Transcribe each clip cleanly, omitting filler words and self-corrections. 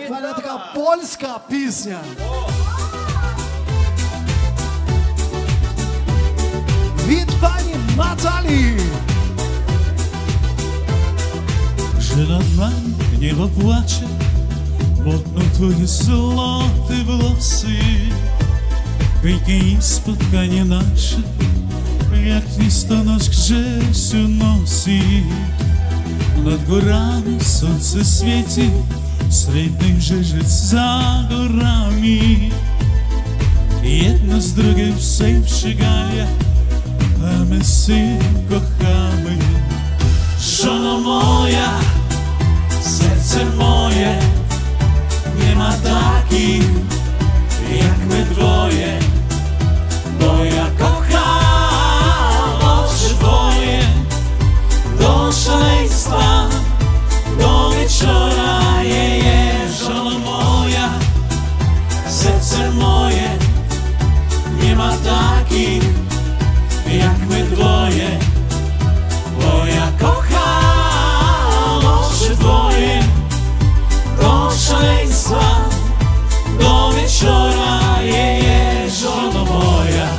мене така польська пісня. Від пані Наталі. Że nad nami niebo płacze, modno twoje złote włosy. Pięknie i spotkanie nasze, jak listonosz Grzesiu nosi. Nad górami słońce świeci, srebrny księżyc za górami. Jedno z drugim się przygania, a my się kochamy. Żono moja, serce moje, nie ma takich jak my dwoje, bo ja kocham oczy twoje do szaleństwa, do wieczora. Żono moja, serce moje, nie ma takich jak my dwoje, bo ja kocham oczy twoje do szaleństwa, do wieczora. Żono moja.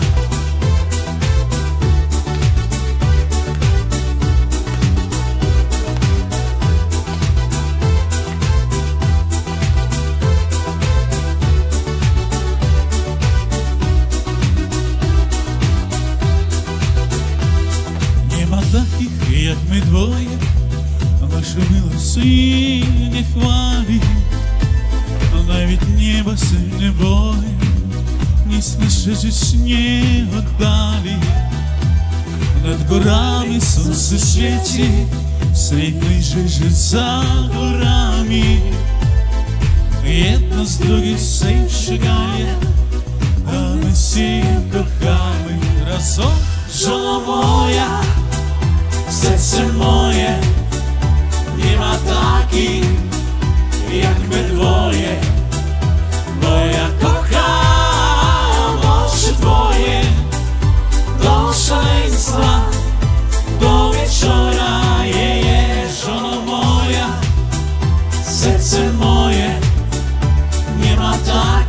Nie ma takich jak my dwoje, nasze miłość nie chwali, nawet nieba się nie boję, nic nasze życie nie oddali. Nad górami słońce świeci, srebrny księżyc za górami. Jedno z drugim się przygania, a my się kochamy. Razem. Żono moja, serce moje, nie ma takich jak my dwoje, bo ja kocham oczy twoje do szaleństwa, do wieczora. Żono moja, serce moje, nie ma takich